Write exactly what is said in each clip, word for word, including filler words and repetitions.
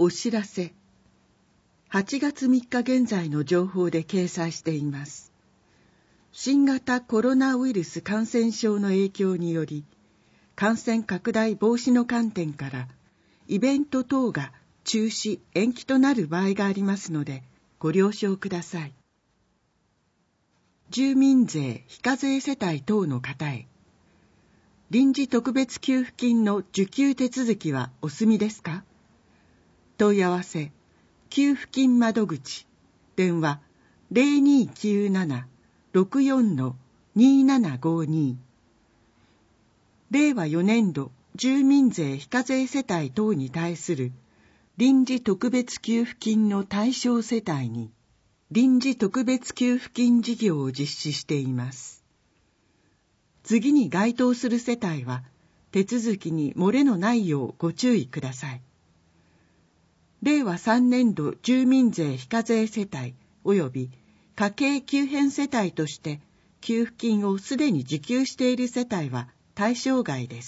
お知らせ。はちがつみっか現在の情報で掲載しています。新型コロナウイルス感染症の影響により、感染拡大防止の観点から、イベント等が中止・延期となる場合がありますので、ご了承ください。住民税非課税世帯等の方へ、臨時特別給付金の受給手続きはお済みですか？問い合わせ、給付金窓口、電話 ゼロにーきゅうなな ろくよん にーななごに。令和よねん度住民税非課税世帯等に対する臨時特別給付金の対象世帯に臨時特別給付金事業を実施しています。次に該当する世帯は手続きに漏れのないようご注意ください。令和さんねん度住民税非課税世帯及び家計急変世帯として給付金をすでに受給している世帯は対象外です。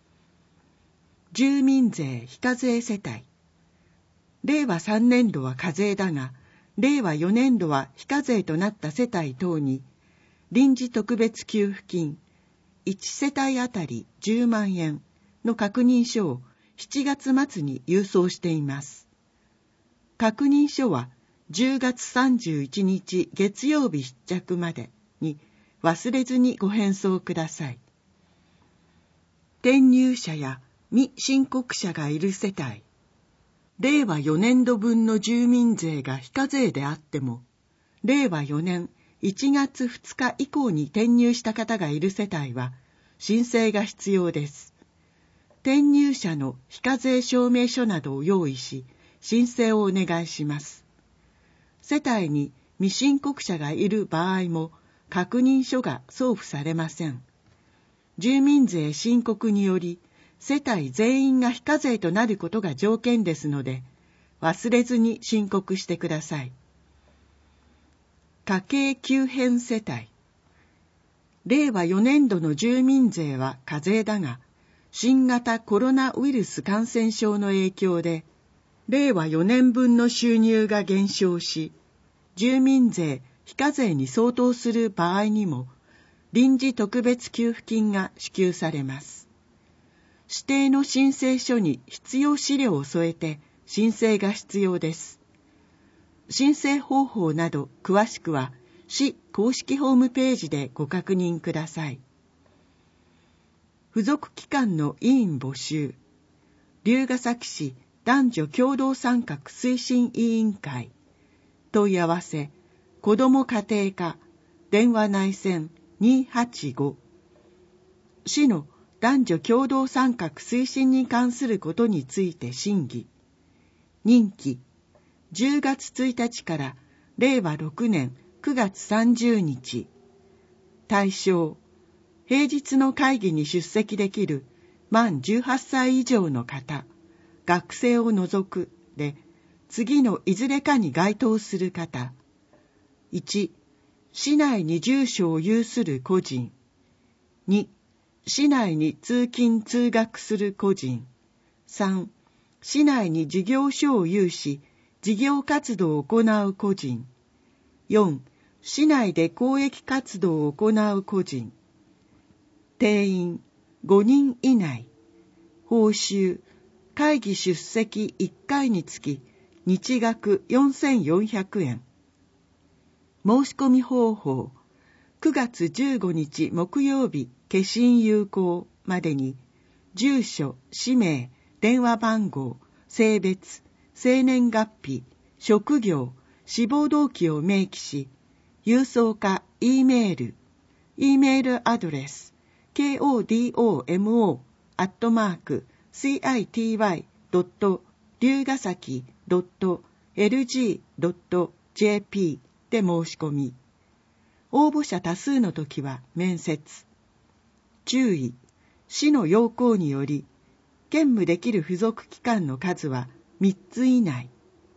住民税非課税世帯。令和さんねん度は課税だが、令和よねん度は非課税となった世帯等に、臨時特別給付金いち世帯あたりじゅうまんえんの確認書をしちがつ末に郵送しています。確認書はじゅうがつさんじゅういちにち月曜日必着までに忘れずにご返送ください。転入者や未申告者がいる世帯、令和よねん度分の住民税が非課税であっても、令和よねんいちがつふつか以降に転入した方がいる世帯は、申請が必要です。転入者の非課税証明書などを用意し、申請をお願いします。世帯に未申告者がいる場合も、確認書が送付されません。住民税申告により、世帯全員が非課税となることが条件ですので、忘れずに申告してください。家計急変世帯。令和よねん度の住民税は課税だが、新型コロナウイルス感染症の影響で、令和よねん分の収入が減少し、住民税非課税に相当する場合にも、臨時特別給付金が支給されます。指定の申請書に必要資料を添えて申請が必要です。申請方法など詳しくは市公式ホームページでご確認ください。付属機関の委員募集。龍ケ崎市男女共同参画推進委員会。問い合わせ、子ども家庭課、電話内線にーはちご。市の男女共同参画推進に関することについて審議。任期、じゅうがつついたちから令和ろくねんくがつさんじゅうにち。対象、平日の会議に出席できる満じゅうはっさい以上の方、学生を除くで、次のいずれかに該当する方。いち、市内に住所を有する個人。に、市内に通勤通学する個人。さん、市内に事業所を有し、事業活動を行う個人。よん、市内で公益活動を行う個人。定員ごにん以内。報酬、会議出席いっかいにつき日額よんせんよんひゃくえん。申し込み方法、くがつじゅうごにち木曜日消印有効までに、住所、氏名、電話番号、性別、生年月日、職業、志望動機を明記し、郵送か E メール、E メールアドレス、コドモ アットマーク シティ ドット 龍ケ崎 ドット エルジー ドット ジェーピー で申し込み、応募者多数の時は面接。注意、市の要項により、兼務できる付属機関の数はみっつ以内。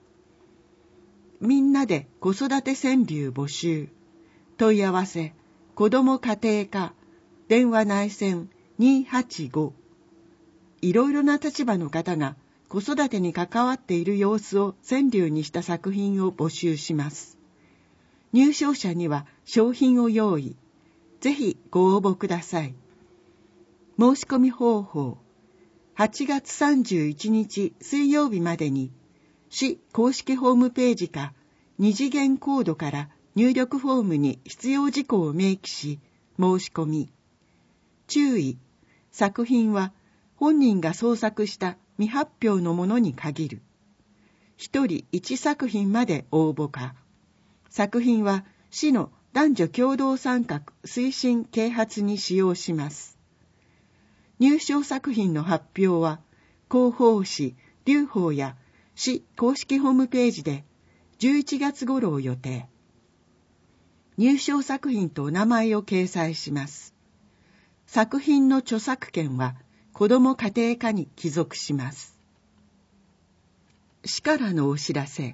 みんなで子育て川柳募集。問い合わせ、子ども家庭課、電話内線にーはちご。いろいろな立場の方が子育てに関わっている様子を川柳にした作品を募集します。入賞者には商品を用意。ぜひご応募ください。申し込み方法。はちがつさんじゅういちにち水曜日までに、市公式ホームページか二次元コードから入力フォームに必要事項を明記し、申し込み。注意。作品は本人が創作した未発表のものに限る。一人一作品まで応募か。作品は市の男女共同参画推進啓発に使用します。入賞作品の発表は広報誌、劉報や市公式ホームページでじゅういちがつ頃を予定。入賞作品とお名前を掲載します。作品の著作権は子ども家庭課に帰属します。市からのお知らせ。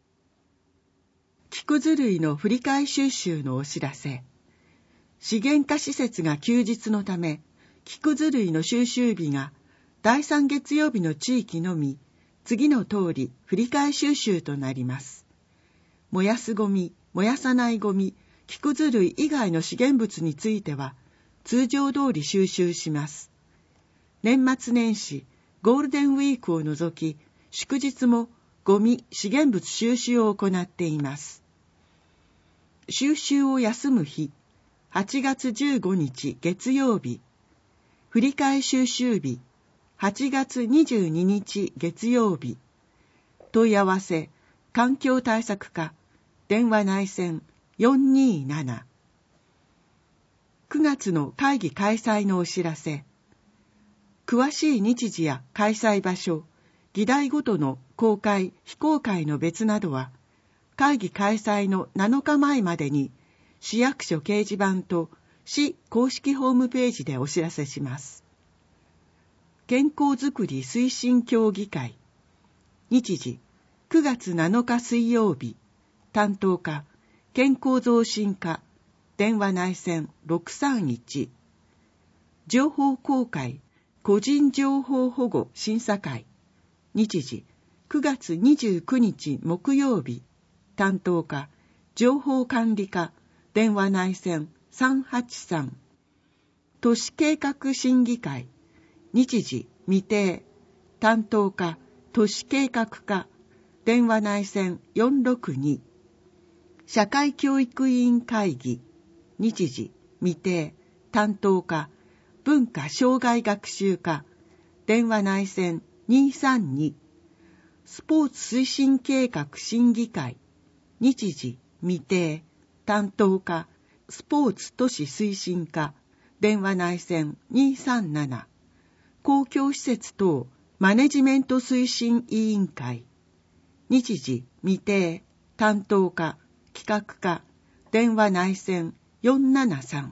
木くず類の振り替え収集のお知らせ。資源化施設が休日のため、木くず類の収集日がだいさん月曜日の地域のみ、次の通り振り替え収集となります。燃やすゴミ、燃やさないゴミ、木くず類以外の資源物については、通常通り収集します。年末年始、ゴールデンウィークを除き、祝日もゴミ、資源物収集を行っています。収集を休む日、はちがつじゅうごにち月曜日。振り替え収集日、はちがつにじゅうににち月曜日。問い合わせ、環境対策課、電話内線よんにーなな。くがつの会議開催のお知らせ。詳しい日時や開催場所、議題ごとの公開・非公開の別などは、会議開催のなのかまえまでに、市役所掲示板と市公式ホームページでお知らせします。健康づくり推進協議会。日時、くがつなのか水曜日。担当課、健康増進課。電話内線ろくさんいち。情報公開、個人情報保護審査会。日時、くがつにじゅうくにち木曜日。担当課、情報管理課。電話内線さんはちさん。都市計画審議会。日時、未定。担当課、都市計画課。電話内線よんろくに。社会教育委員会議。日時、未定。担当課、文化障害学習課。電話内線にさんに。スポーツ推進計画審議会。日時、未定。担当課、スポーツ都市推進課。電話内線にさんなな。公共施設等マネジメント推進委員会。日時、未定。担当課、企画課。電話内線よんななさん。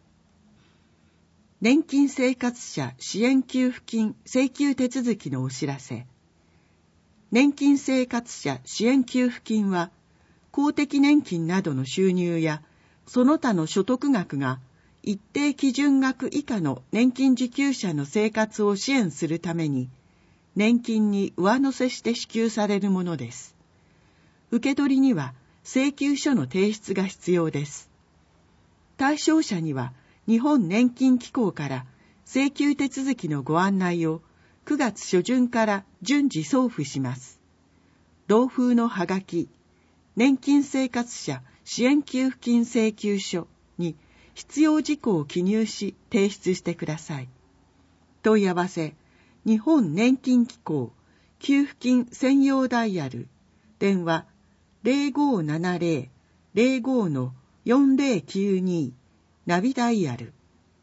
年金生活者支援給付金請求手続きのお知らせ。年金生活者支援給付金は、公的年金などの収入や、その他の所得額が一定基準額以下の年金受給者の生活を支援するために、年金に上乗せして支給されるものです。受け取りには請求書の提出が必要です。対象者には日本年金機構から請求手続きのご案内をくがつしょじゅんから順次送付します。同封のはがき、年金生活者支援給付金請求書に必要事項を記入し提出してください。問い合わせ、日本年金機構給付金専用ダイヤル、電話ゼロごーななゼロ ゼロごー よんゼロきゅうに、ナビダイヤル。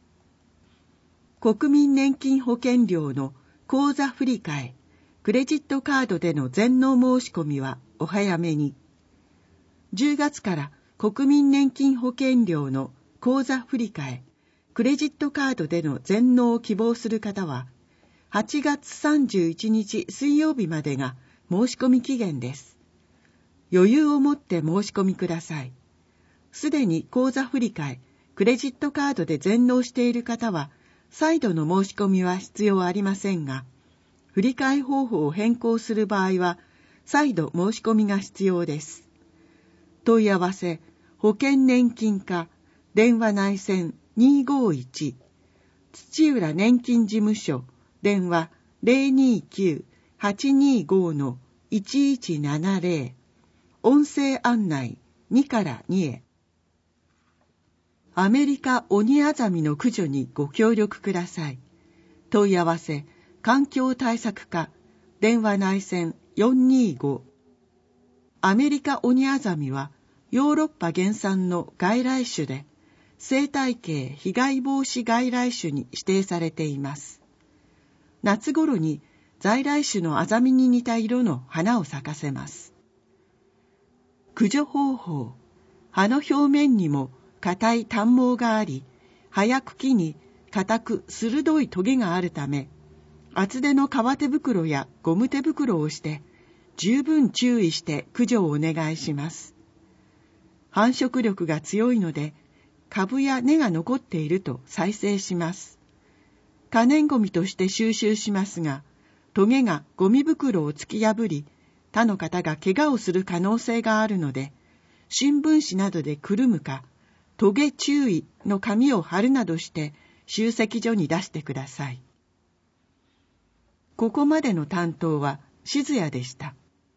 国民年金保険料の口座振替、クレジットカードでの全納申し込みはお早めに。じゅうがつから国民年金保険料の口座振替、クレジットカードでの全納を希望する方は、はちがつさんじゅういちにち水曜日までが申し込み期限です。余裕を持って申し込みください。すでに口座振替、クレジットカードで全納している方は、再度の申し込みは必要ありませんが、 振り替え方法を変更する場合は、再度申し込みが必要です。問い合わせ、保険年金課、電話内線にーごーいち、土浦年金事務所、電話 ゼロにーきゅう はちにーごー いちいちななゼロ、音声案内にからにへ。アメリカオニアザミの駆除にご協力ください。問い合わせ、環境対策課、電話内線よんにーご。アメリカオニアザミはヨーロッパ原産の外来種で、生態系被害防止外来種に指定されています。夏頃に在来種のアザミに似た色の花を咲かせます。駆除方法、葉の表面にも硬い短毛があり、葉や茎に硬く鋭いトゲがあるため、厚手の革手袋やゴム手袋をして、十分注意して駆除をお願いします。繁殖力が強いので、株や根が残っていると再生します。可燃ごみとして収集しますが、トゲがゴミ袋を突き破り、他の方が怪我をする可能性があるので、新聞紙などでくるむか、トゲ注意の紙を貼るなどして集積所に出してください。ここまでの担当は静谷でした。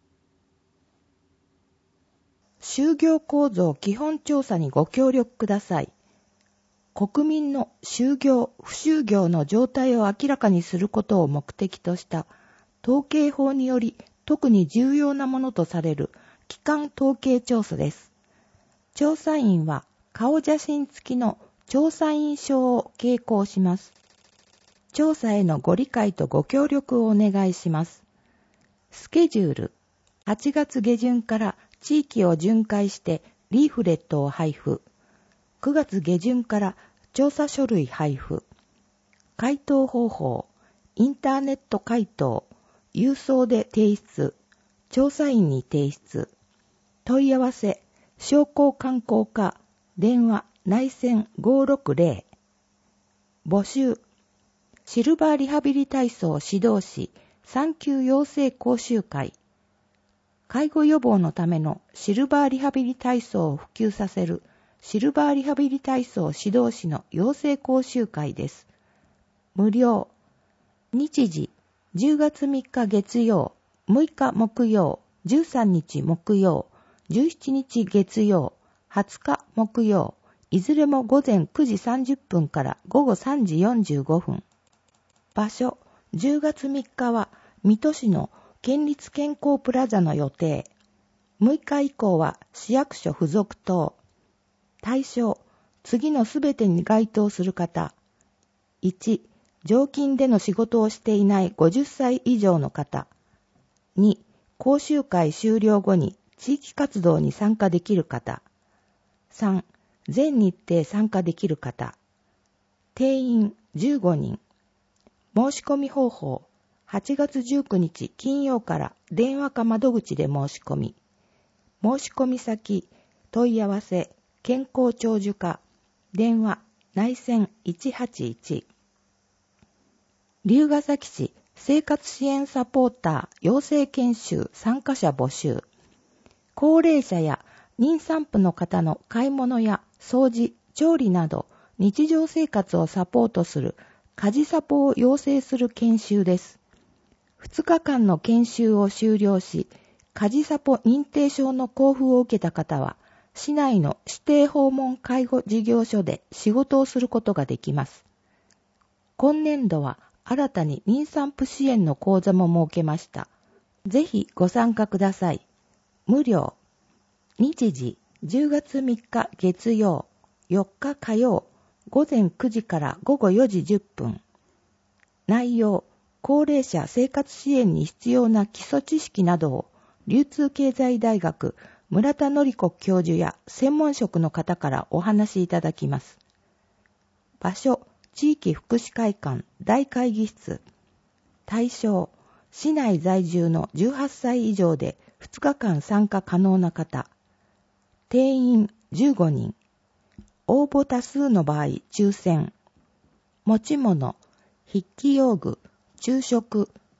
就業構造基本調査にご協力ください。国民の就業・不就業の状態を明らかにすることを目的とした統計法により特に重要なものとされる基幹統計調査です。調査員は顔写真付きの調査員証を携行します。調査へのご理解とご協力をお願いします。スケジュール、はちがつ下旬から地域を巡回してリーフレットを配布。くがつ下旬から調査書類配布。回答方法、インターネット回答、郵送で提出、調査員に提出。問い合わせ、商工観光課、電話内線ごーろくゼロ。募集、シルバーリハビリ体操指導士産休養成講習会。介護予防のためのシルバーリハビリ体操を普及させるシルバーリハビリ体操指導士の養成講習会です。無料。日時、じゅうがつみっか月曜、むいか木曜、じゅうさんにち木曜、じゅうしちにち月曜、はつか木曜、いずれも午前くじさんじゅっぷんから午後さんじよんじゅうごふん。場所、じゅうがつみっかは水戸市の県立健康プラザの予定。むいか以降は市役所附属棟。対象、次のすべてに該当する方。いち、常勤での仕事をしていないごじゅっさい以上の方。に、講習会終了後に地域活動に参加できる方。さん、全日程参加できる方。定員じゅうごにん。申し込み方法、はちがつじゅうくにち金曜から電話か窓口で申し込み。申し込み先、問い合わせ、健康長寿課、電話、内線いちはちいち。龍ケ崎市生活支援サポーター養成研修参加者募集。高齢者や妊産婦の方の買い物や掃除、調理など日常生活をサポートする家事サポを養成する研修です。ふつかかんの研修を修了し、家事サポ認定証の交付を受けた方は、市内の指定訪問介護事業所で仕事をすることができます。今年度は新たに妊産婦支援の講座も設けました。ぜひご参加ください。無料。日時、じゅうがつみっか月曜、よっか火曜、午前くじから午後よじじゅっぷん。内容、高齢者生活支援に必要な基礎知識などを流通経済大学村田典子教授や専門職の方からお話しいただきます。場所、地域福祉会館大会議室。対象、市内在住のじゅうはっさい以上でふつかかん参加可能な方。定員じゅうごにん。応募多数の場合抽選。持ち物、筆記用具、昼食、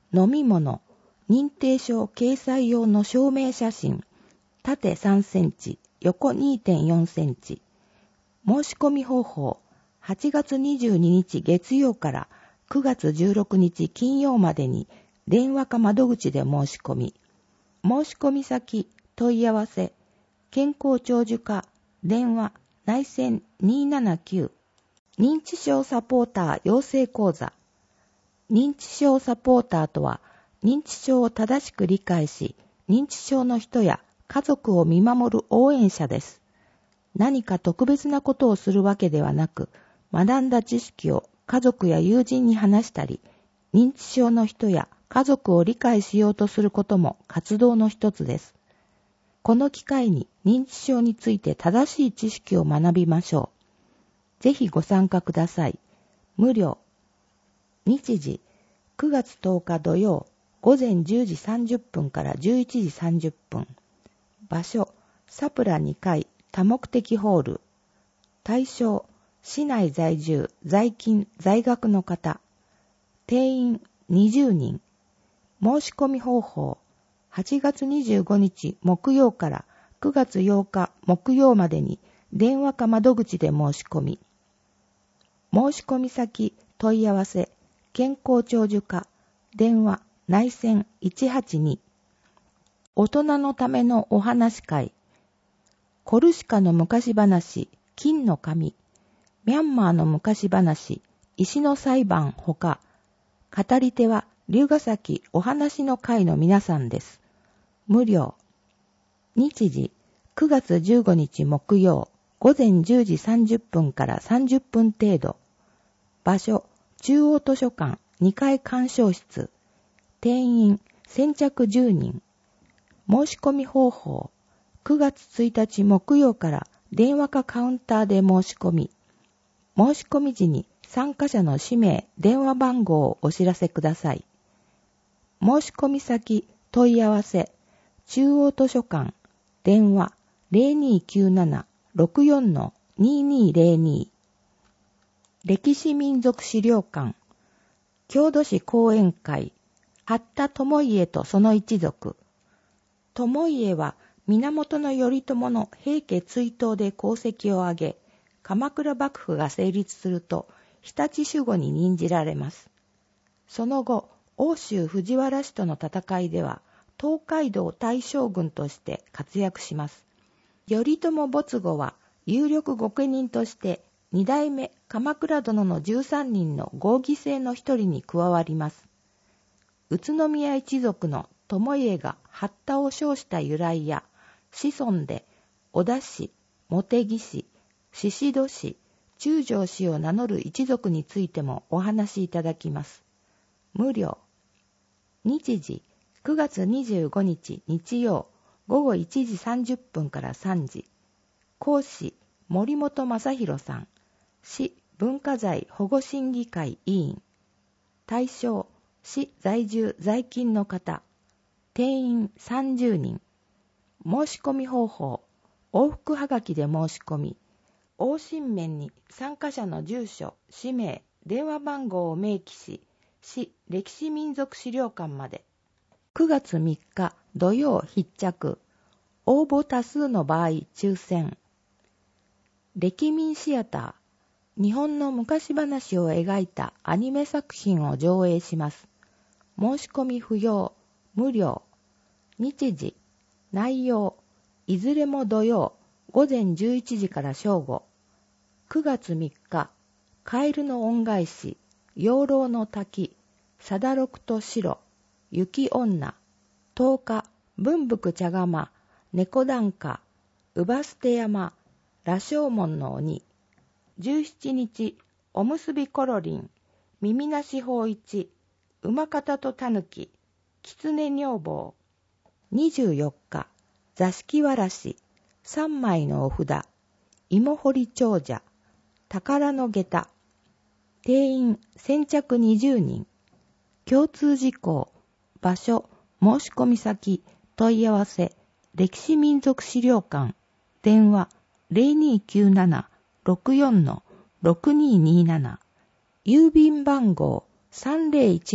飲み物、認定証掲載用の証明写真、縦さんセンチ、横 にてんよんセンチ。申し込み方法、はちがつにじゅうににち月曜からくがつじゅうろくにち金曜までに電話か窓口で申し込み。申し込み先、問い合わせ、健康長寿課、電話、内線にーななきゅう。認知症サポーター養成講座。認知症サポーターとは、認知症を正しく理解し、認知症の人や家族を見守る応援者です。何か特別なことをするわけではなく、学んだ知識を家族や友人に話したり、認知症の人や家族を理解しようとすることも活動の一つです。この機会に認知症について正しい知識を学びましょう。ぜひご参加ください。無料。日時、くがつとおか土曜、ごぜんじゅうじさんじゅっぷんからじゅういちじさんじゅっぷん。場所、サプラにかい、多目的ホール。対象、市内在住、在勤、在学の方。定員にじゅうにん。申し込み方法、はちがつにじゅうごにち木曜からくがつようか木曜までに電話か窓口で申し込み。申し込み先、問い合わせ、健康長寿課、電話、内線いちはちに。大人のためのお話会。コルシカの昔話、金の紙。ミャンマーの昔話、石の裁判ほか。語り手は龍ヶ崎お話の会の皆さんです。無料。日時、くがつじゅうごにち木曜、ごぜんじゅうじさんじゅっぷんからさんじゅっぷん程度。場所、中央図書館にかい鑑賞室。定員、先着じゅうにん。申し込み方法、くがつついたち木曜から電話かカウンターで申し込み。申し込み時に参加者の氏名、電話番号をお知らせください。申し込み先、問い合わせ、中央図書館、電話 ゼロにーきゅうなな ろくよん にーにーゼロに。歴史民族資料館、郷土史講演会、八田智家とその一族。智家は源頼朝の平家追討で功績を挙げ、鎌倉幕府が成立すると常陸守護に任じられます。その後、奥州藤原氏との戦いでは東海道大将軍として活躍します。頼朝没後は有力御家人として二代目鎌倉殿のじゅうさんにんの合議制の一人に加わります。宇都宮一族の智家が八田を称した由来や子孫で織田氏、茂木氏、宍戸氏、中条氏を名乗る一族についてもお話しいただきます。無料。日時、くがつにじゅうごにち日曜、ごごいちじさんじゅっぷんからさんじ。講師、森本正弘さん。市文化財保護審議会委員。対象、市在住在勤の方。定員さんじゅうにん。申し込み方法、往復はがきで申し込み。往診面に参加者の住所、氏名、電話番号を明記し、市歴史民族資料館まで。くがつみっか土曜必着。応募多数の場合抽選。歴民シアター。日本の昔話を描いたアニメ作品を上映します。申し込み不要、無料。日時、内容、いずれも土曜、ごぜんじゅういちじから正午。くがつみっか、カエルの恩返し、養老の滝、貞六と白、雪女。とおか、文福茶釜、猫檀家、乳母捨て山、羅生門の鬼。じゅうしちにち、おむすびコロリン、耳なし法一、馬方とたぬき、狐女房。にじゅうよっか、座敷わらし、三枚のお札、芋掘り長者、宝の下駄。定員先着にじゅうにん。共通事項、場所、申し込み先、問い合わせ、歴史民族資料館、電話 ゼロにーきゅうなな ろくよん ろくにーにーなな。郵便番号 さんぜろいち の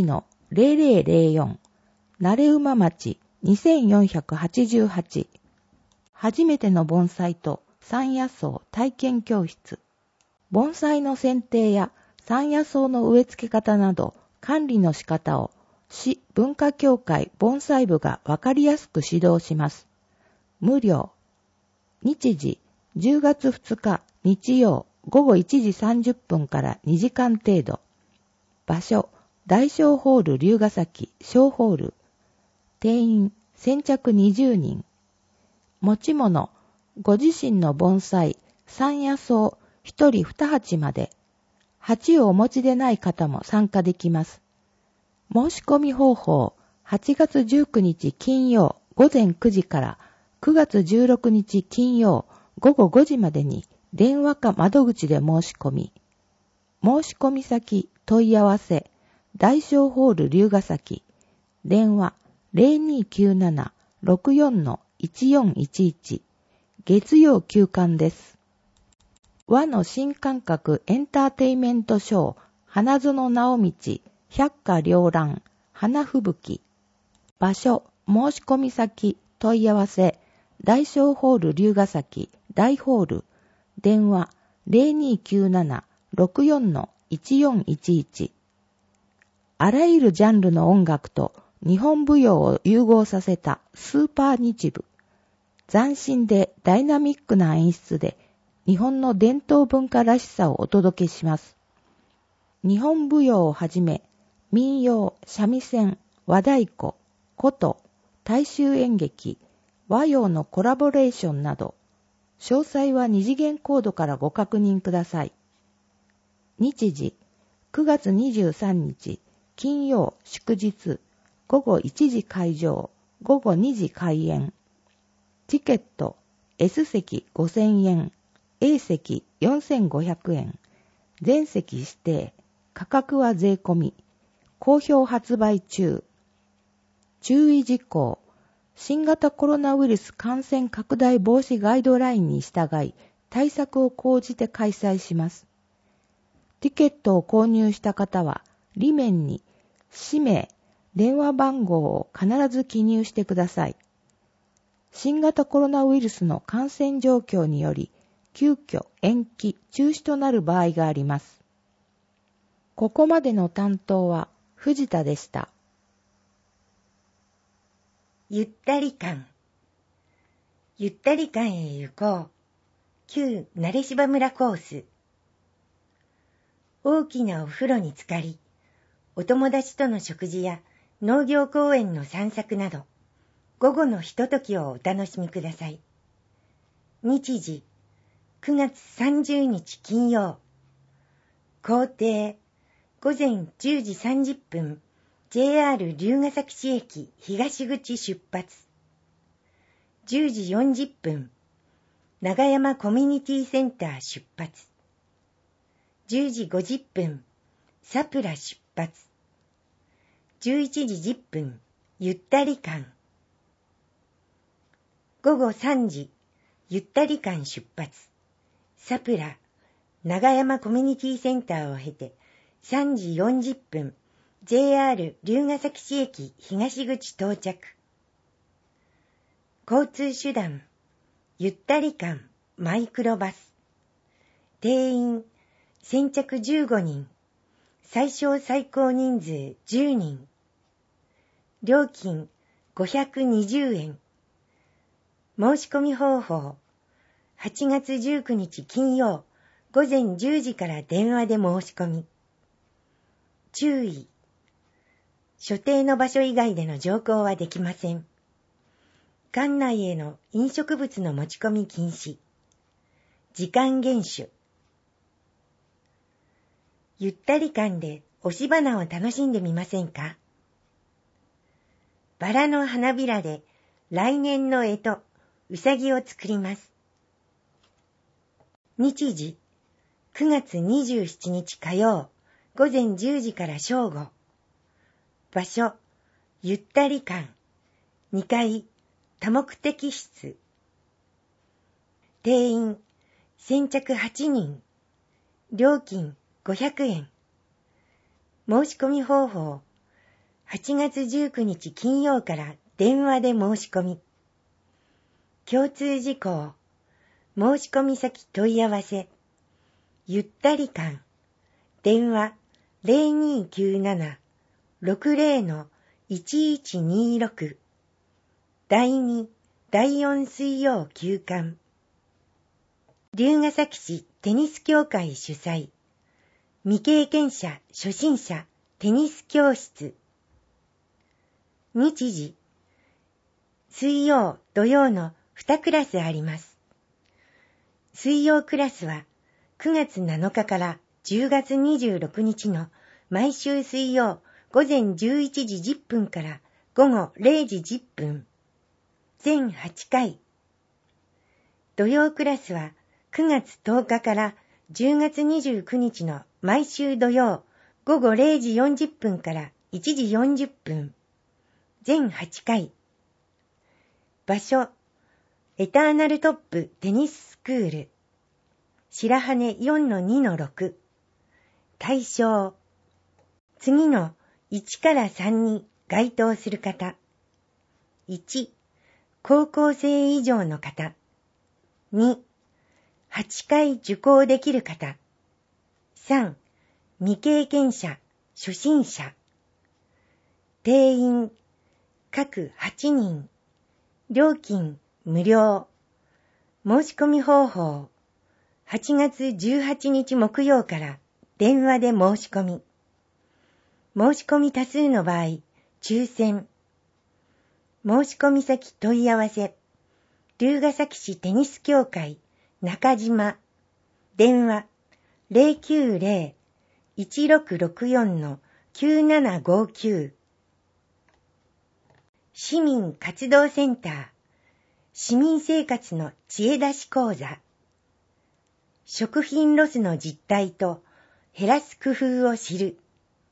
ゼロゼロゼロよん、慣馬町にせんよんひゃくはちじゅうはち。初めての盆栽と山野草体験教室。盆栽の剪定や山野草の植え付け方など管理の仕方を市文化協会盆栽部がわかりやすく指導します。無料。日時じゅうがつふつか日曜ごごいちじさんじゅっぷんからにじかん程度。場所大小ホール龍ヶ崎小ホール。定員先着にじゅうにん。持ち物ご自身の盆栽山野草ひとりに鉢まで。鉢をお持ちでない方も参加できます。申し込み方法はちがつじゅうくにち金曜ごぜんくじからくがつじゅうろくにち金曜ごごごじまでに電話か窓口で申し込み。申し込み先問い合わせ大小ホール龍ヶ崎。電話 ゼロにきゅうなな ろくよん いちよんいちいち。月曜休館です。和の新感覚エンターテイメントショー花園直道百花繚乱花吹雪。場所申し込み先問い合わせ大小ホール龍ヶ崎大ホール。電話 ゼロにきゅうなな ろくよん いちよんいちいち。あらゆるジャンルの音楽と日本舞踊を融合させたスーパー日舞。斬新でダイナミックな演出で日本の伝統文化らしさをお届けします。日本舞踊をはじめ民謡、三味線、和太鼓、琴、大衆演劇、和洋のコラボレーションなど、詳細は二次元コードからご確認ください。日時、くがつにじゅうさんにち、金曜、祝日、ごごいちじ開場、ごごにじ開演。チケット、S 席ごせんえん、A 席よんせんごひゃくえん、全席指定、価格は税込み、好評発売中。注意事項、新型コロナウイルス感染拡大防止ガイドラインに従い、対策を講じて開催します。ティケットを購入した方は、裏面に氏名、電話番号を必ず記入してください。新型コロナウイルスの感染状況により、急遽延期、中止となる場合があります。ここまでの担当は藤田でした。 ゆったり館。ゆったり館へ行こう。旧慣芝村コース。大きなお風呂に浸かり、お友達との食事や農業公園の散策など、午後のひとときをお楽しみください。日時、くがつさんじゅうにち金曜。行程、ごぜんじゅうじさんじゅっぷん、ジェイアール 龍ヶ崎市駅東口出発。じゅうじよんじゅっぷん、長山コミュニティセンター出発。じゅうじごじゅっぷん、サプラ出発。じゅういちじじゅっぷん、ゆったり館。ごごさんじ、ゆったり館出発。サプラ、長山コミュニティセンターを経て、さんじよんじゅっぷん、ジェイアール 龍ヶ崎市駅東口到着。交通手段、ゆったり館マイクロバス。定員、先着じゅうごにん。最小最高人数じゅうにん。料金ごひゃくにじゅうえん。申し込み方法、はちがつじゅうくにち金曜ごぜんじゅうじから電話で申し込み。注意、所定の場所以外での乗降はできません。館内への飲食物の持ち込み禁止。時間厳守。ゆったり館で押し花を楽しんでみませんか？バラの花びらで来年の干支、うさぎを作ります。日時、くがつにじゅうしちにち火曜、ごぜんじゅうじから正午。場所、ゆったり館、にかい、多目的室。定員、先着はちにん。料金ごひゃくえん。申し込み方法、 はちがつじゅうくにち金曜から電話で申し込み。共通事項、申し込み先問い合わせ、ゆったり館、電話 ゼロにーきゅうなな ろくゼロ のいちいちにーろく、だいに、だいよん水曜休館。龍ヶ崎市テニス協会主催、未経験者初心者テニス教室。日時、水曜土曜のにクラスあります。水曜クラスはくがつなのかからじゅうがつにじゅうろくにちの毎週水曜午前じゅういちじじゅっぷんから午後れいじじゅっぷん。全はちかい。土曜クラスはくがつとおかからじゅうがつにじゅうくにちの毎週土曜午後れいじよんじゅっぷんからいちじよんじゅっぷん。全はちかい。場所、エターナルトップテニススクール。白羽 よんのにのろく。対象、次のいちからさんに該当する方。いち、高校生以上の方。に、はちかい受講できる方。さん、未経験者、初心者。定員、各はちにん。料金、無料。申し込み方法、はちがつじゅうはちにち木曜から電話で申し込み。申し込み多数の場合、抽選。申し込み先問い合わせ、龍ヶ崎市テニス協会中島。電話 ゼロきゅうゼロ いちろくろくよん のきゅうななごきゅう。市民活動センター、市民生活の知恵出し講座。食品ロスの実態と減らす工夫を知る。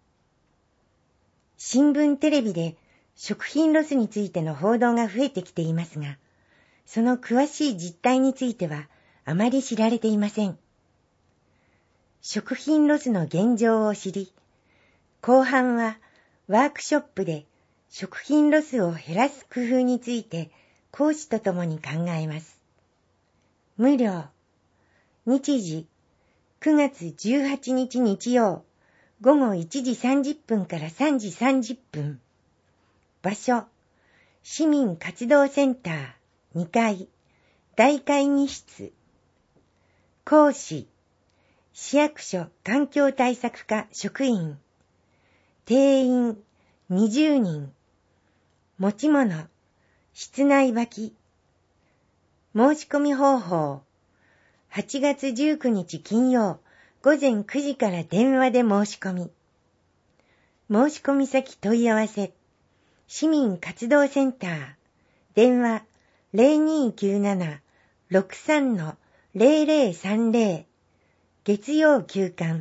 新聞テレビで食品ロスについての報道が増えてきていますが、その詳しい実態についてはあまり知られていません。食品ロスの現状を知り、後半はワークショップで食品ロスを減らす工夫について講師とともに考えます。無料。日時、くがつじゅうはちにち日曜、午後いちじさんじゅっぷんからさんじさんじゅっぷん。場所、市民活動センターにかい、大会議室。講師、市役所環境対策課職員。定員にじゅうにん。持ち物、室内履き。申し込み方法、はちがつじゅうくにち金曜午前くじから電話で申し込み。申し込み先問い合わせ、市民活動センター、電話 ゼロにーきゅうなな ろくさん のゼロゼロさんゼロ。月曜休館。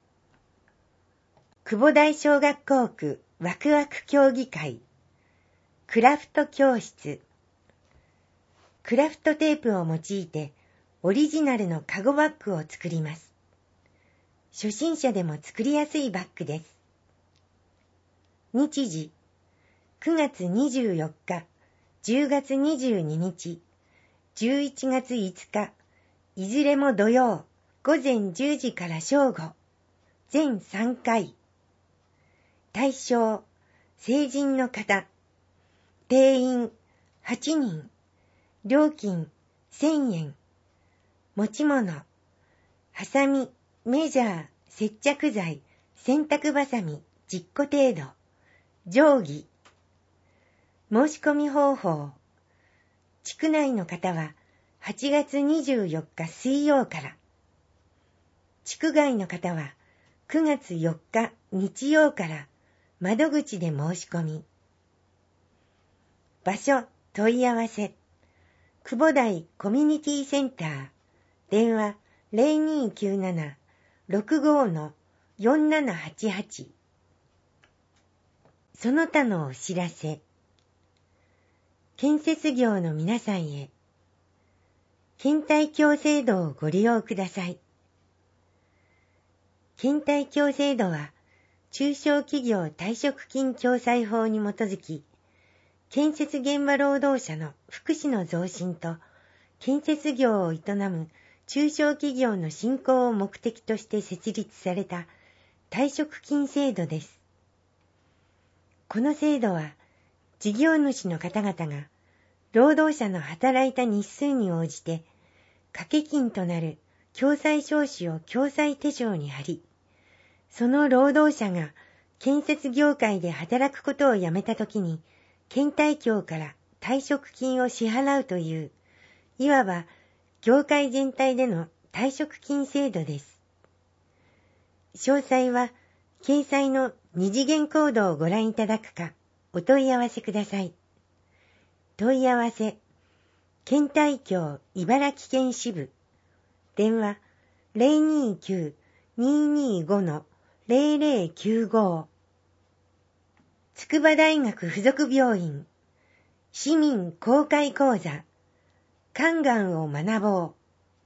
久保台小学校区ワクワク協議会。クラフト教室。クラフトテープを用いてオリジナルのカゴバッグを作ります。初心者でも作りやすいバッグです。日時、くがつにじゅうよっか、じゅうがつにじゅうににち、じゅういちがついつか、いずれも土曜、午前じゅうじから正午、全さんかい。対象、成人の方。定員、はちにん。料金、せんえん。持ち物、ハサミ、メジャー、接着剤、洗濯バサミじゅっこ程度。定規。申し込み方法。地区内の方ははちがつにじゅうよっか水曜から。地区外の方はくがつよっか日曜から窓口で申し込み。場所、問い合わせ。久保台コミュニティセンター。電話 ゼロにーきゅうなな ろくごのよんななはちはち。その他のお知らせ。建設業の皆さんへ。勤怠協制度をご利用ください。勤怠協制度は中小企業退職金共済法に基づき、建設現場労働者の福祉の増進と建設業を営む中小企業の振興を目的として設立された退職金制度です。この制度は、事業主の方々が労働者の働いた日数に応じて掛け金となる共済証紙を共済手帳に貼り、その労働者が建設業界で働くことをやめたときに、県対協から退職金を支払うという、いわば業界全体での退職金制度です。詳細は掲載の二次元コードをご覧いただくか、お問い合わせください。問い合わせ、県対協茨城県支部、電話 ゼロにきゅう にーにーご ゼロゼロきゅうご。筑波大学附属病院市民公開講座、肝がんを学ぼう。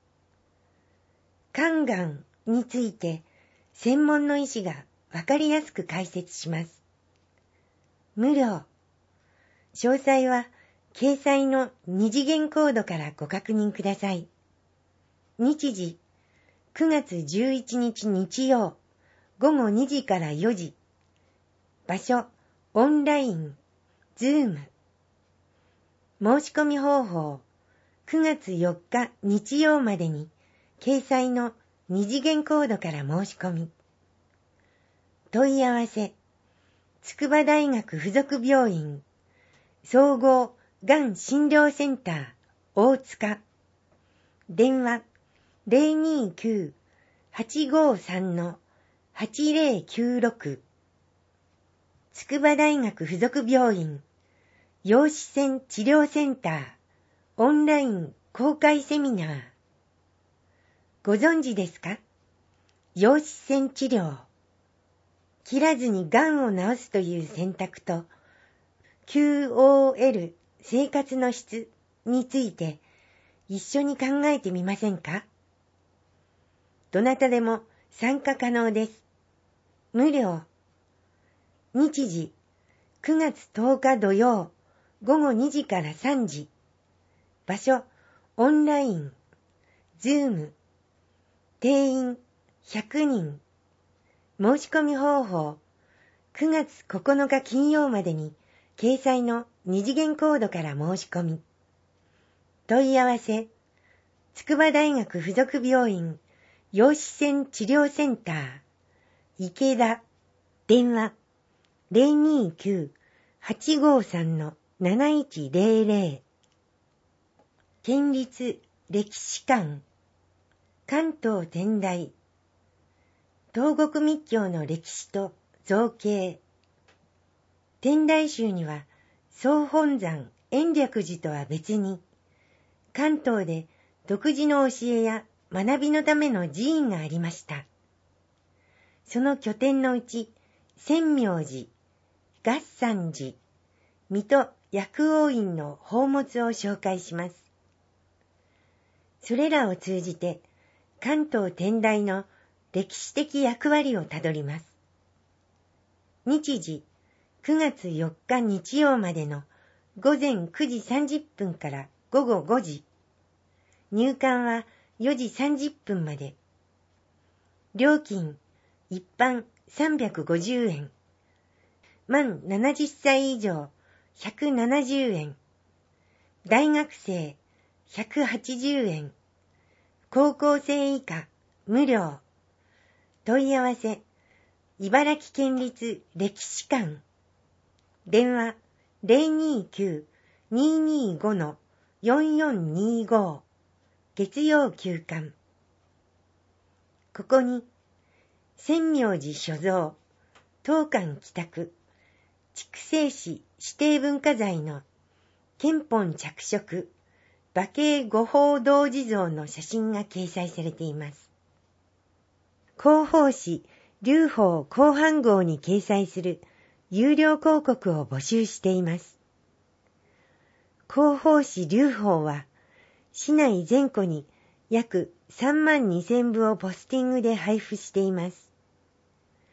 肝がんについて専門の医師がわかりやすく解説します。無料。詳細は掲載の二次元コードからご確認ください。日時、くがつじゅういちにち日曜、ごごにじからよじ。場所、オンライン、ズーム。申し込み方法、くがつよっか日曜までに、掲載の二次元コードから申し込み。問い合わせ、筑波大学附属病院、総合がん診療センター、大塚。電話、ゼロにきゅう はちごさん はちゼロきゅうろく。筑波大学附属病院、陽子線治療センター、オンライン公開セミナー。ご存知ですか？陽子線治療。切らずにがんを治すという選択と、キューオーエル 生活の質について一緒に考えてみませんか？どなたでも参加可能です。無料。日時、くがつとおか土曜、ごごにじからさんじ。場所、オンライン、ズーム。定員ひゃくにん。申し込み方法、くがつここのか金曜までに掲載の二次元コードから申し込み。問い合わせ、筑波大学附属病院陽子線治療センター、池田。電話、ゼロにきゅう はちごさん なないちゼロゼロ。県立歴史館、関東天台、東国密教の歴史と造形。天台宗には総本山延暦寺とは別に、関東で独自の教えや学びのための寺院がありました。その拠点のうち、千明寺、月山寺、水戸薬王院の宝物を紹介します。それらを通じて、関東天台の歴史的役割をたどります。日時、くがつよっか日曜までのごぜんくじさんじゅっぷんからごごごじ。入館はよじさんじゅっぷんまで。料金、一般さんびゃくごじゅうえん。満ななじゅっさい以上ひゃくななじゅうえん。大学生ひゃくはちじゅうえん。高校生以下無料。問い合わせ、茨城県立歴史館。電話ゼロにきゅう にーにーご よんよんにーご。月曜休館。ここに、千明寺所蔵、当館帰宅、筑西市指定文化財の憲本着色、馬渓御法童子像の写真が掲載されています。広報誌、龍宝広範号に掲載する有料広告を募集しています。広報誌龍宝は、市内全戸に約さんまんにせんぶをポスティングで配布しています。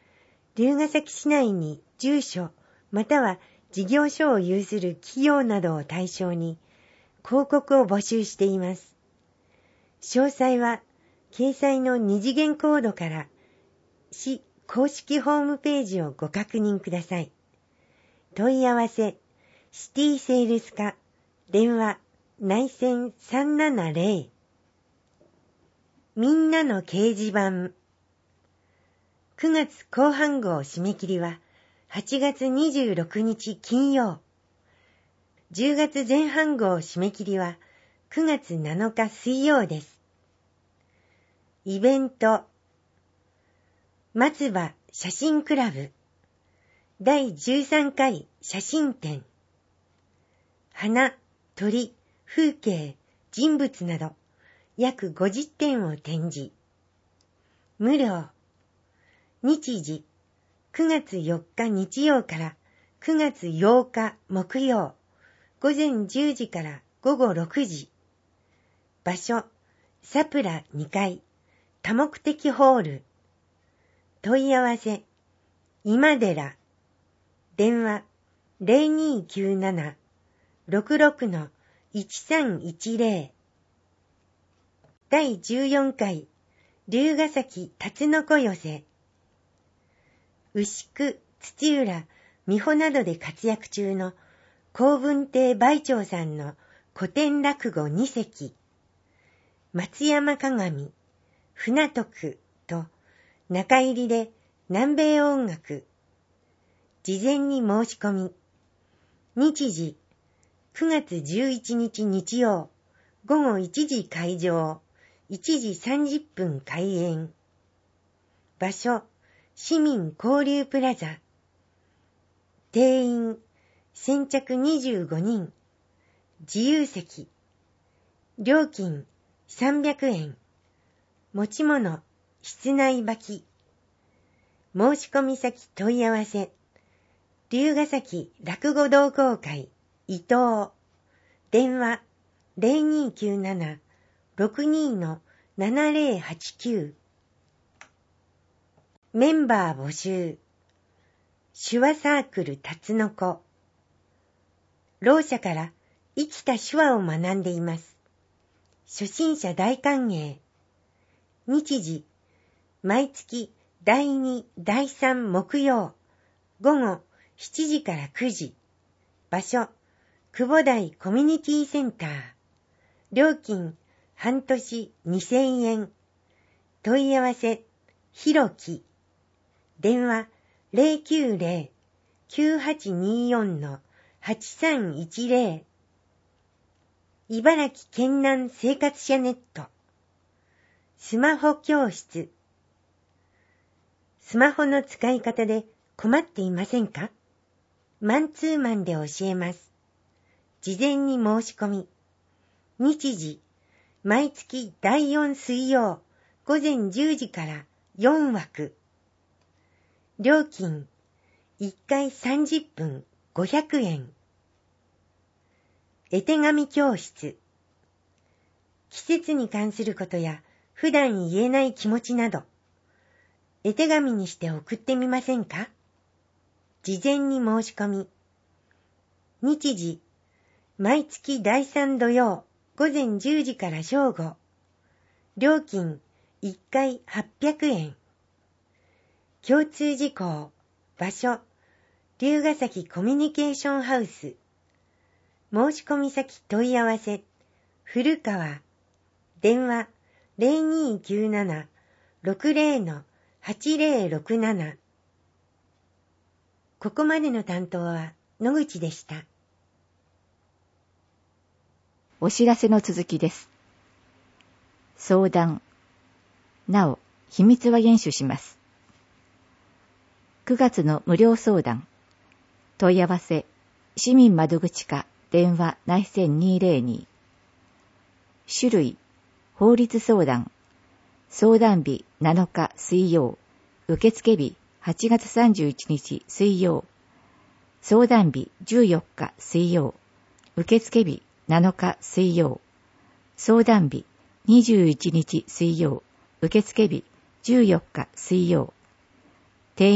龍ケ崎市内に住所または事業所を有する企業などを対象に広告を募集しています。詳細は掲載の二次元コードから市公式ホームページをご確認ください。問い合わせシティセールス課電話内線さんななゼロみんなの掲示板くがつ後半号締め切りははちがつにじゅうろくにち金曜。じゅうがつ前半号締め切りはくがつなのか水曜です。イベント松葉写真クラブだいじゅうさんかい写真展花、鳥、風景、人物など約ごじゅってんを展示。無料。日時くがつよっか日曜からくがつようか木曜ごぜんじゅうじからごごろくじ。場所サプラにかい多目的ホール。問い合わせ今寺電話 ゼロにーきゅうなな ろくろく いちさんいちゼロ。だいじゅうよんかい龍ケ崎たつのこ寄せ牛久、土浦、美穂などで活躍中の高文亭梅長さんの古典落語にせき、松山鏡、船徳と中入りで南米音楽。事前に申し込み。日時くがつじゅういちにち日曜、ごごいちじ会場、いちじさんじゅっぷん開演。場所市民交流プラザ。定員先着にじゅうごにん。自由席。料金さんびゃくえん。持ち物室内履き。申し込み先問い合わせ。龍ケ崎落語同好会伊藤。電話 ゼロにーきゅうなな ろくにー ななゼロはちきゅう。メンバー募集。手話サークルたつのこ。ろう者から生きた手話を学んでいます。初心者大歓迎。日時、毎月だいに、だいさん木曜、ごごしちじからくじ。場所、久保台コミュニティセンター。料金、半年にせんえん。問い合わせ、ひろき。電話ゼロきゅうゼロ きゅうはちにーよん はちさんいちゼロ。茨城県南生活者ネット。スマホ教室。スマホの使い方で困っていませんか？マンツーマンで教えます。事前に申し込み。日時、毎月だいよん水曜、ごぜんじゅうじからよんわく。料金、いっかいさんじゅっぷんごひゃくえん。絵手紙教室。季節に関することや普段言えない気持ちなど、絵手紙にして送ってみませんか？事前に申し込み。日時、毎月だいさん土曜、ごぜんじゅうじから正午。料金、いっかいはっぴゃくえん。共通事項、場所、龍ケ崎コミュニケーションハウス。申し込み先問い合わせ、古川。電話、ゼロにーきゅうなな ろくゼロ はちゼロろくなな。ここまでの担当は野口でした。 お知らせの続きです。相談。なお、秘密は厳守します。くがつの無料相談。問い合わせ、市民窓口課電話内線にーゼロに。種類、法律相談。相談日なのか水曜。受付日はちがつさんじゅういちにち水曜。相談日じゅうよっか水曜。受付日なのか水曜。相談日にじゅういちにち水曜。受付日じゅうよっか水曜。定員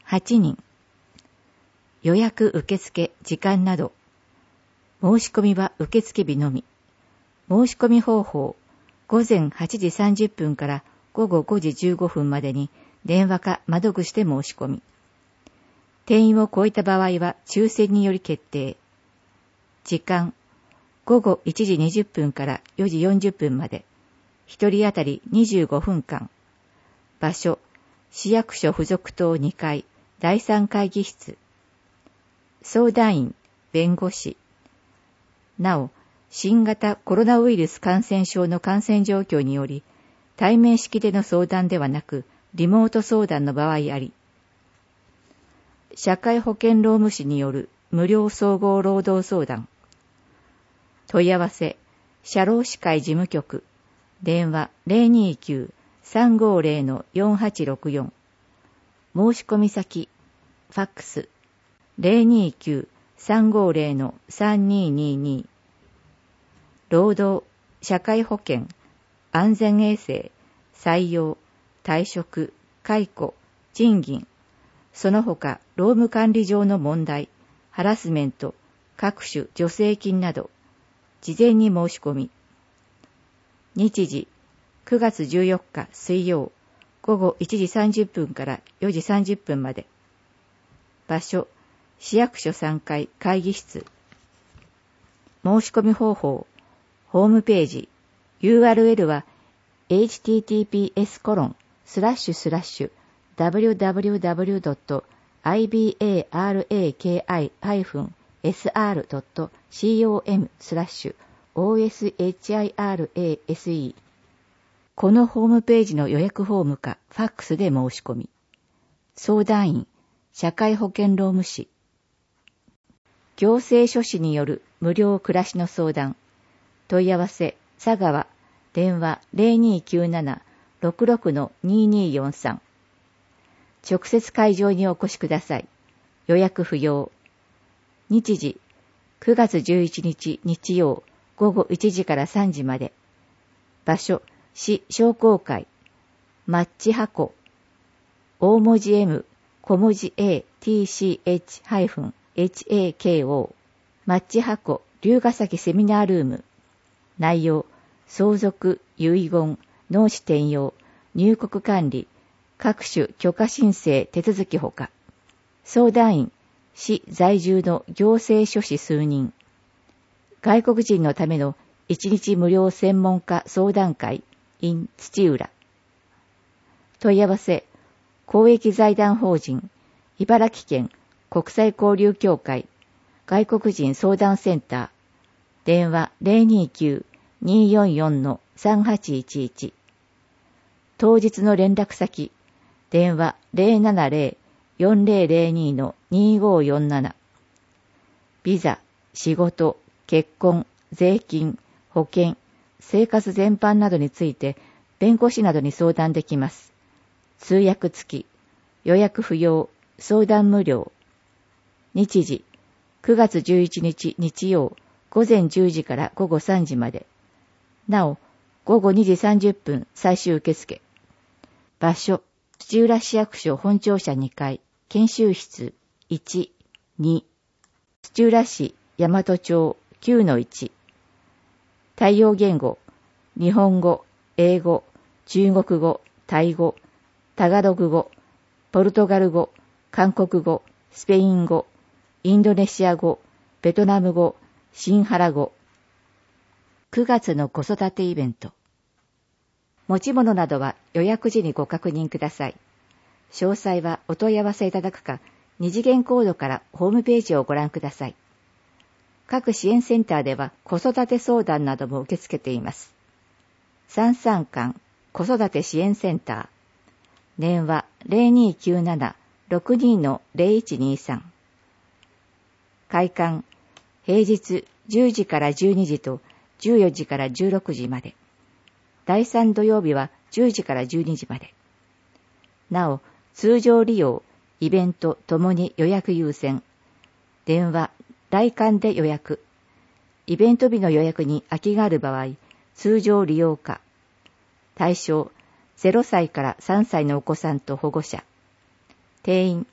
はちにん。予約受付時間など。申し込みは受付日のみ。申し込み方法、午前はちじさんじゅっぷんから午後ごじじゅうごふんまでに電話か窓口で申し込み。定員を超えた場合は抽選により決定。時間、午後いちじにじゅっぷんからよじよんじゅっぷんまで。一人当たりにじゅうごふんかん。場所、市役所附属棟にかい、だいさん会議室。相談員、弁護士。なお、新型コロナウイルス感染症の感染状況により、対面式での相談ではなく、リモート相談の場合あり、社会保険労務士による無料総合労働相談。問い合わせ、社労士会事務局、電話 ゼロにきゅう さんごゼロ よんはちろくよん。申し込み先、ファックス、ゼロにきゅう さんごゼロ さんににに。労働、社会保険、安全衛生、採用、退職、解雇、賃金、その他労務管理上の問題、ハラスメント、各種助成金など、事前に申し込み。日時、くがつじゅうよっか水曜、午後いちじさんじゅっぷんからよじさんじゅっぷんまで。場所、市役所さんかい会議室。申し込み方法、ホームページ、ユーアールエル は エイチティーティーピーエスコロンスラッシュスラッシュダブリューダブリューダブリュードットアイビーエーアールエーケーアイハイフンエスアールドットコム スラッシュ オーエスエイチアイアールエーエスイー。このホームページの予約フォームかファックスで申し込み。相談員、社会保険労務士。行政書士による無料暮らしの相談。問い合わせ、佐川、電話 ゼロにきゅうなな ろくろく にによんさん。直接会場にお越しください。予約不要。日時、くがつじゅういちにち日曜、午後いちじからさんじまで。場所、市商工会。マッチ箱。大文字 M、小文字 A、ティーシーエイチ エイチエーケーオー。マッチ箱、龍ヶ崎セミナールーム。内容、相続、遺言、納支転用、入国管理、各種許可申請手続きほか。相談員、市在住の行政書士数人。外国人のためのいちにち無料専門家相談会 in 土浦。問い合わせ、公益財団法人、茨城県国際交流協会、外国人相談センター、電話 ゼロにきゅう によんよん さんはちいちいち。当日の連絡先、電話 ゼロななゼロ よんゼロゼロに にごよんなな。ビザ、仕事、結婚、税金、保険、生活全般などについて、弁護士などに相談できます。通訳付き、予約不要、相談無料。日時、くがつじゅういちにち日曜、午前じゅうじから午後さんじまで。なお、午後にじさんじゅっぷん最終受付。場所、土浦市役所本庁舎にかい、研修室いち、に。土浦市大和町 きゅうのいち。対応言語、日本語、英語、中国語、タイ語、タガログ語、ポルトガル語、韓国語、スペイン語、インドネシア語、ベトナム語、シンハラ語。くがつの子育てイベント。持ち物などは予約時にご確認ください。詳細はお問い合わせいただくか、二次元コードからホームページをご覧ください。各支援センターでは子育て相談なども受け付けています。三三館子育て支援センター。電話 ゼロにきゅうなな ろくに ゼロいちにさん。開館、平日じゅうじからじゅうにじとじゅうよじからじゅうろくじまで。だいさん土曜日はじゅうじからじゅうにじまで。なお、通常利用、イベントともに予約優先。電話、来館で予約。イベント日の予約に空きがある場合、通常利用可。対象、ゼロさいからさんさいのお子さんと保護者。定員、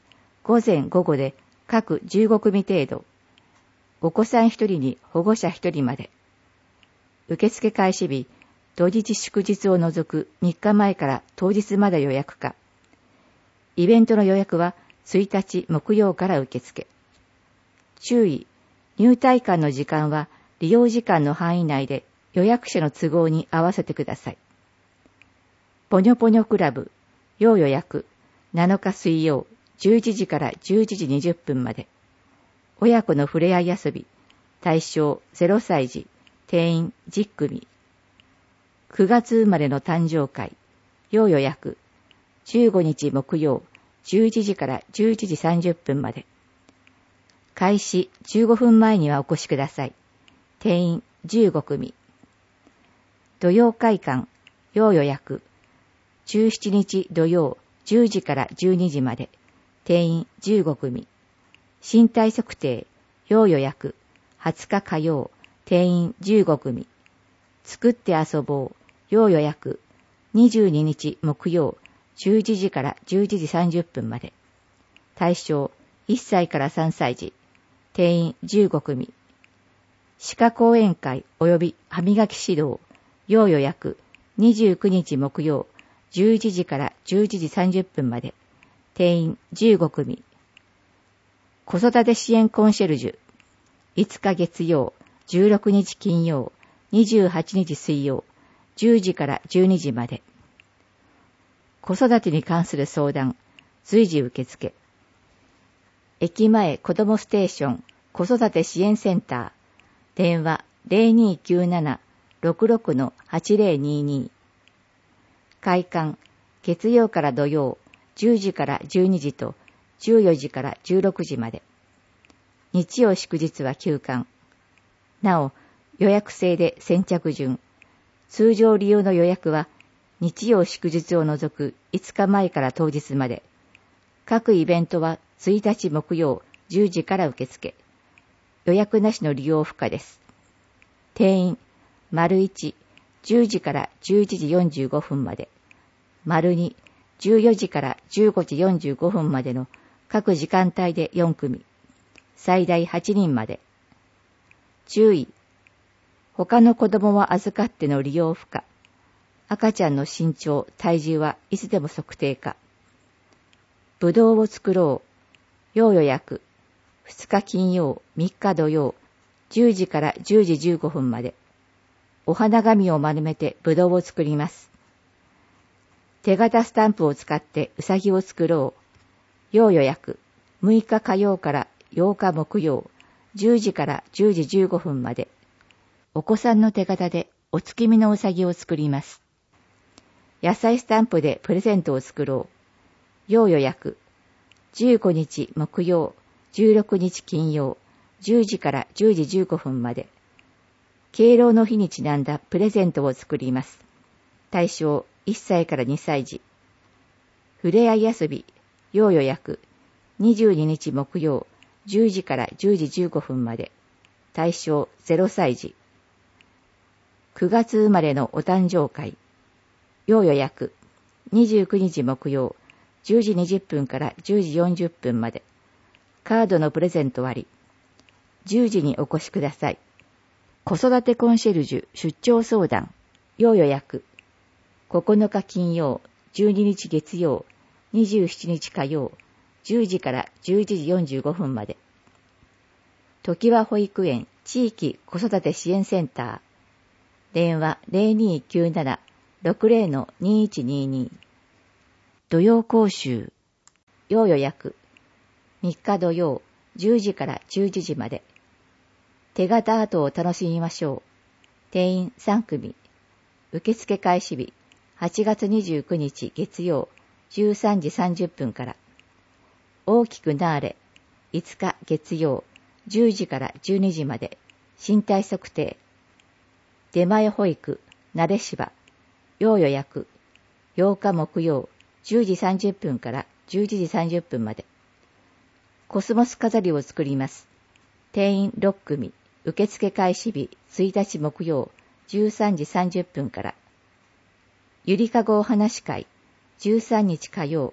午前午後で各じゅうご組程度。お子さんひとりに保護者ひとりまで。受付開始日、土日祝日を除くみっかまえから当日まで予約か。イベントの予約はついたち木曜から受付。注意、入退館の時間は利用時間の範囲内で予約者の都合に合わせてください。ぽにょぽにょクラブ、要予約、なのか水曜、じゅういちじからじゅういちじにじゅっぷんまで。親子のふれあい遊び、対象ゼロさい児、定員じゅっ組。くがつ生まれの誕生会、要予約、じゅうごにち木曜、じゅういちじからじゅういちじさんじゅっぷんまで。開始じゅうごふんまえにはお越しください。定員じゅうご組。土曜会館、要予約、じゅうしちにち土曜、じゅうじからじゅうにじまで。定員じゅうご組。身体測定、要予約、はつか火曜、定員じゅうご組。作って遊ぼう、要予約、にじゅうににち木曜、じゅういちじからじゅういちじさんじゅっぷんまで。対象、いっさいからさんさい児。定員じゅうご組。歯科講演会及び歯磨き指導、要予約、にじゅうくにち木曜、じゅういちじからじゅういちじさんじゅっぷんまで。定員じゅうご組。子育て支援コンシェルジュ、いつか月曜、じゅうろくにち金曜、にじゅうはちにち水曜、じゅうじからじゅうにじまで。子育てに関する相談、随時受付。駅前子どもステーション子育て支援センター、電話 ゼロにーきゅうなな ろくろく はちゼロにーにー。開館、月曜から土曜、じゅうじからじゅうにじとじゅうよじからじゅうろくじまで。日曜祝日は休館。なお、予約制で先着順。通常利用の予約は日曜祝日を除くいつかまえから当日まで。各イベントはついたち木曜じゅうじから受付。予約なしの利用不可です。定員、丸いち、じゅうじからじゅういちじよんじゅうごふんまで。丸に、じゅうよじからじゅうごじよんじゅうごふんまでの各時間帯でよん組。最大はちにんまで。注意。他の子供は預かっての利用不可。赤ちゃんの身長、体重はいつでも測定可。ぶどうを作ろう。要予約。ふつか金曜、みっか土曜、じゅうじからじゅうじじゅうごふんまで。お花紙を丸めてぶどうを作ります。手形スタンプを使ってうさぎを作ろう。要予約。むいか火曜からようか木曜、じゅうじからじゅうじじゅうごふんまで。お子さんの手形でお月見のうさぎを作ります。野菜スタンプでプレゼントを作ろう。要予約。じゅうごにち木曜、じゅうろくにち金曜、じゅうじからじゅうじじゅうごふんまで。敬老の日にちなんだプレゼントを作ります。対象いっさいからにさい児。ふれあい遊び、要予約。にじゅうににち木曜、じゅうじからじゅうじじゅうごふんまで。対象ゼロさい児。くがつ生まれのお誕生会。要予約。にじゅうくにち木曜、じゅうじにじゅっぷんからじゅうじよんじゅっぷんまで。カードのプレゼント割。じゅうじにお越しください。子育てコンシェルジュ出張相談。要予約。ここのか金曜、じゅうににち月曜、にじゅうしちにち火曜、じゅうじからじゅういちじよんじゅうごふんまで。時和保育園地域子育て支援センター。電話 ゼロにーきゅうなな ろくゼロ のにいちにーにー。土曜講習。要予約。みっか土曜、じゅうじからじゅういちじまで。手形アートを楽しみましょう。定員さん組。受付開始日、はちがつにじゅうくにち月曜、じゅうさんじさんじゅっぷんから。大きくなーれ、いつか月曜、じゅうじからじゅうにじまで。身体測定。出前保育、なでしば。要予約。ようか木曜、じゅうじさんじゅっぷんからじゅういちじさんじゅっぷんまで。コスモス飾りを作ります。定員ろく組。受付開始日ついたち木曜、じゅうさんじさんじゅっぷんから。ゆりかごお話会、じゅうさんにち火曜、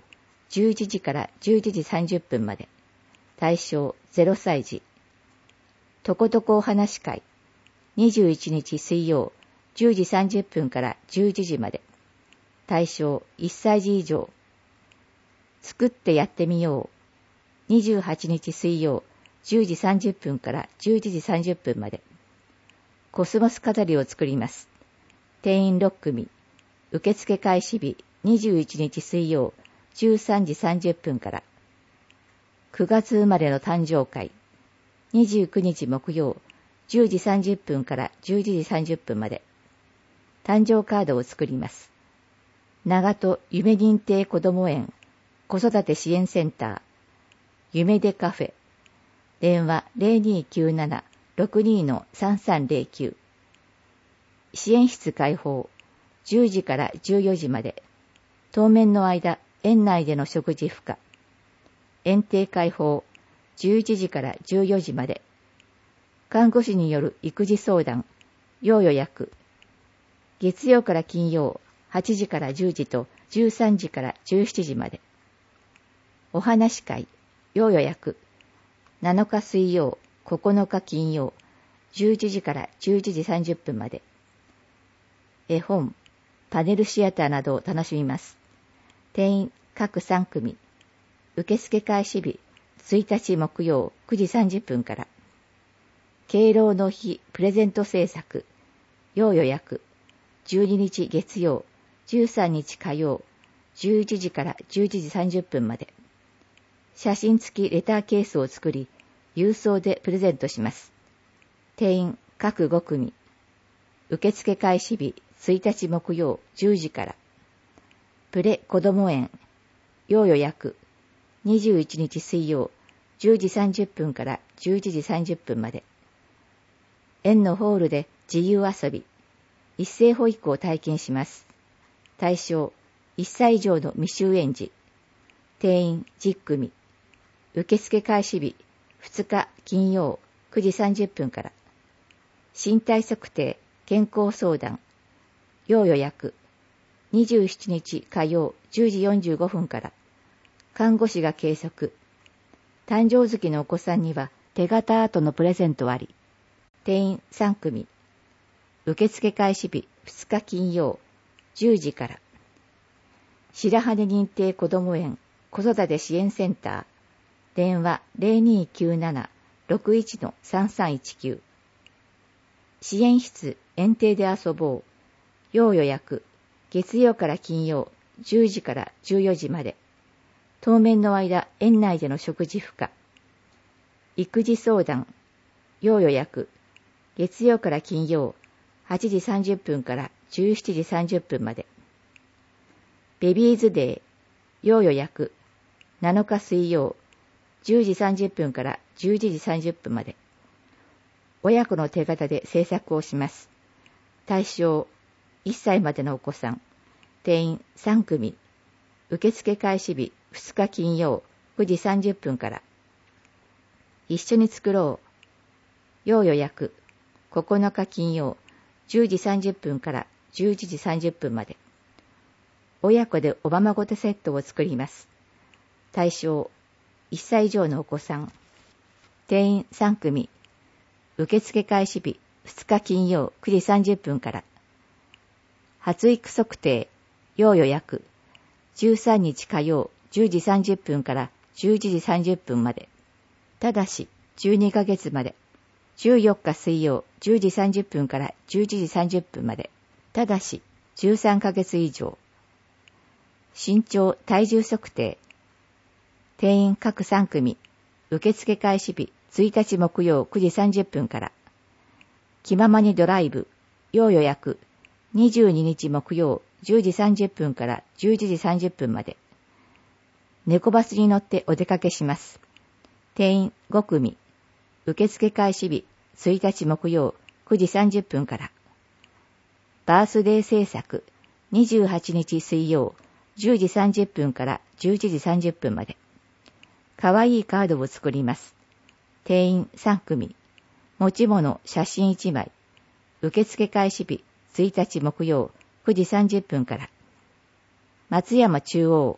じゅういちじからじゅういちじさんじゅっぷんまで。対象ゼロさい児。とことこお話し会。にじゅういちにち水曜じゅうじさんじゅっぷんからじゅういちじまで。対象いっさい児以上。作ってやってみよう。にじゅうはちにち水曜じゅうじさんじゅっぷんからじゅういちじさんじゅっぷんまで。コスモス飾りを作ります。定員ろっくみ。受付開始日にじゅういちにち水曜じゅうさんじさんじゅっぷんから。くがつ生まれの誕生会。にじゅうくにち木曜じゅうじさんじゅっぷんからじゅういちじさんじゅっぷんまで。誕生カードを作ります。長門夢認定こども園子育て支援センター夢でカフェ。電話 ゼロにきゅうなな ろくに さんさんゼロきゅう。支援室開放じゅうじからじゅうよじまで。当面の間園内での食事不可。園庭開放じゅういちじからじゅうよじまで。看護師による育児相談要予約。月曜から金曜はちじからじゅうじとじゅうさんじからじゅうしちじまで。お話会要予約。なのか水曜ここのか金曜じゅういちじからじゅういちじさんじゅっぷんまで。絵本パネルシアターなどを楽しみます。定員各さんくみ。受付開始日ついたち木曜くじさんじゅっぷんから。敬老の日プレゼント制作要予約。じゅうににち月曜じゅうさんにち火曜じゅういちじからじゅういちじさんじゅっぷんまで。写真付きレターケースを作り郵送でプレゼントします。定員各ごくみ。受付開始日ついたち木曜じゅうじから。プレこども園要予約。にじゅういちにち水曜じゅうじさんじゅっぷんからじゅういちじさんじゅっぷんまで。園のホールで自由遊び一斉保育を体験します。対象いっさい以上の未就園児。定員じゅっくみ。受付開始日ふつか金曜くじさんじゅっぷんから。身体測定健康相談要予約。にじゅうしちにち火曜じゅうじよんじゅうごふんから。看護師が計測。誕生月のお子さんには手形アートのプレゼントあり。定員さんくみ。受付開始日ふつか金曜じゅうじから。白羽認定こども園子育て支援センター電話 ゼロにきゅうなな ろくいち さんさんいちきゅう。支援室園庭で遊ぼう要予約。月曜から金曜じゅうじからじゅうよじまで。当面の間園内での食事不可。育児相談要予約。月曜から金曜はちじさんじゅっぷんからじゅうしちじさんじゅっぷんまで。ベビーズデー要予約。なのか水曜じゅうじさんじゅっぷんからじゅういちじさんじゅっぷんまで。親子の手形で制作をします。対象いっさいまでのお子さん。定員さんくみ。受付開始日ふつか金曜くじさんじゅっぷんから。一緒に作ろう要予約。ここのか金曜じゅうじさんじゅっぷんからじゅういちじさんじゅっぷんまで。親子でおままごとセットを作ります。対象いっさい以上のお子さん。定員さんくみ。受付開始日ふつか金曜くじさんじゅっぷんから。発育測定要予約。じゅうさんにち火曜じゅうじさんじゅっぷんからじゅういちじさんじゅっぷんまで。ただしじゅうにかげつまで。じゅうよっか水曜じゅうじさんじゅっぷんからじゅういちじさんじゅっぷんまで。ただしじゅうさんかげつ以上。身長体重測定。定員各さんくみ。受付開始日ついたち木曜くじさんじゅっぷんから。気ままにドライブ要予約。にじゅうににち木曜じゅうじさんじゅっぷんからじゅういちじさんじゅっぷんまで。猫バスに乗ってお出かけします。定員ごくみ。受付開始日ついたち木曜くじさんじゅっぷんから。バースデー制作にじゅうはちにち水曜じゅうじさんじゅっぷんからじゅういちじさんじゅっぷんまで。かわいいカードを作ります。定員さんくみ。持ち物写真いちまい。受付開始日ついたち木曜くじさんじゅっぷんから。松山中央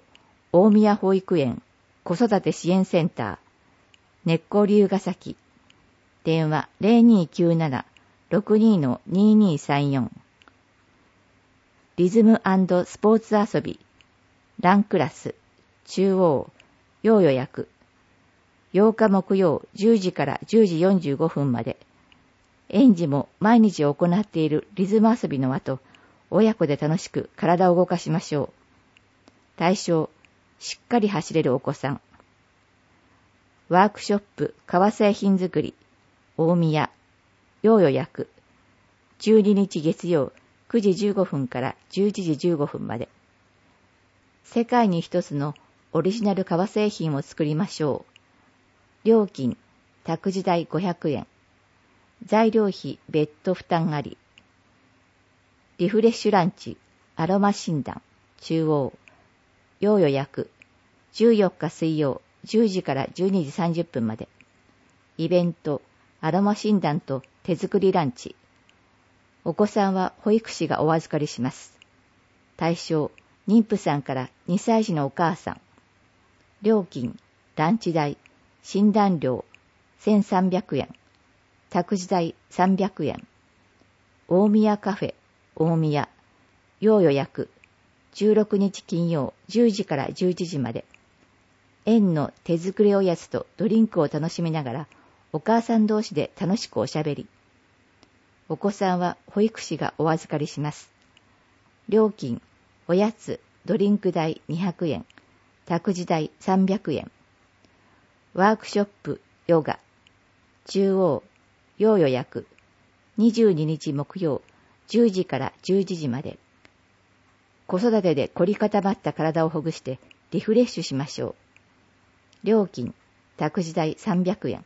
大宮保育園子育て支援センター根っこ龍ヶ崎電話 ゼロにーきゅうなな ろくにー にーにーさんよん リズム&スポーツ遊びランクラス中央要予約ようか木曜じゅうじからじゅうじよんじゅうごふんまで。園児も毎日行っているリズム遊びの後、親子で楽しく体を動かしましょう。対象、しっかり走れるお子さん。ワークショップ革製品作り大宮要予約じゅうににち月曜くじじゅうごふんからじゅういちじじゅうごふんまで。世界に一つのオリジナル革製品を作りましょう。料金、託児代ごひゃくえん。材料費別途負担あり。リフレッシュランチ、アロマ診断、中央。要予約、じゅうよっか水曜、じゅうじからじゅうにじさんじゅっぷんまで。イベント、アロマ診断と手作りランチ。お子さんは保育士がお預かりします。対象、妊婦さんからにさい児のお母さん。料金、ランチ代、診断料せんさんびゃくえん、託児代さんびゃくえん、大宮カフェ大宮、要予約、じゅうろくにち金曜じゅうじからじゅういちじまで。園の手作りおやつとドリンクを楽しみながら、お母さん同士で楽しくおしゃべり。お子さんは保育士がお預かりします。料金、おやつ、ドリンク代にひゃくえん、託児代さんびゃくえん。ワークショップ、ヨガ、中央、要予約、にじゅうににち木曜、じゅうじからじゅういちじまで。子育てで凝り固まった体をほぐしてリフレッシュしましょう。料金、託児代さんびゃくえん。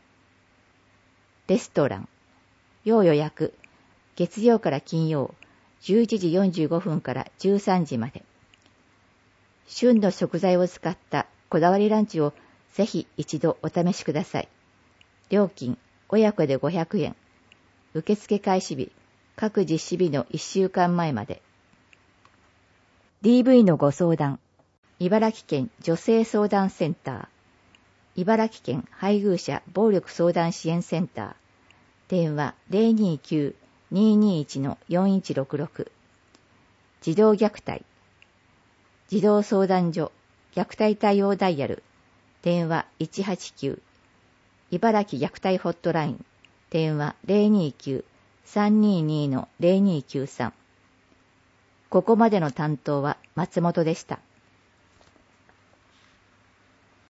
レストラン、要予約、月曜から金曜、じゅういちじよんじゅうごふんからじゅうさんじまで。旬の食材を使ったこだわりランチをぜひ一度お試しください。料金、親子でごひゃくえん。受付開始日、各実施日のいっしゅうかんまえまで。ディーブイ のご相談。茨城県女性相談センター。茨城県配偶者暴力相談支援センター。電話 ゼロにーきゅう にーにーいち よんいちろくろく。児童虐待。児童相談所虐待対応ダイヤル。電話いちはちきゅう。茨城虐待ホットライン。電話 ゼロにーきゅう さんにーにー ゼロにーきゅうさん。ここまでの担当は松本でした。